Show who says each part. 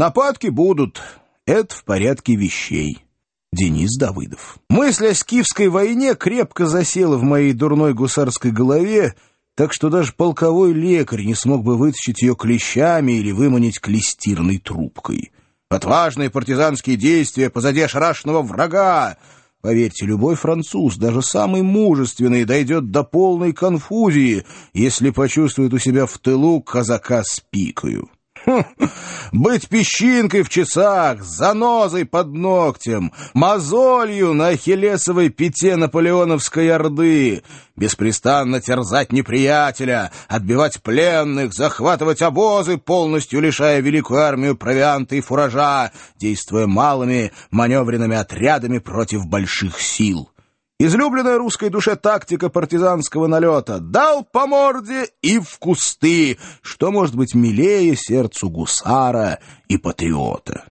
Speaker 1: Нападки будут. Это в порядке вещей. Денис Давыдов. Мысль о скифской войне крепко засела в моей дурной гусарской голове, так что даже полковой лекарь не смог бы вытащить ее клещами или выманить клестирной трубкой. Отважные партизанские действия позади ошарашенного врага. Поверьте, любой француз, даже самый мужественный, дойдет до полной конфузии, если почувствует у себя в тылу казака с пикою. Быть песчинкой в часах, занозой под ногтем, мозолью на ахиллесовой пяте наполеоновской орды, беспрестанно терзать неприятеля, отбивать пленных, захватывать обозы, полностью лишая великую армию провианта и фуража, действуя малыми маневренными отрядами против больших сил. Излюбленная русской душе тактика партизанского налета: дал по морде и в кусты, что может быть милее сердцу гусара и патриота.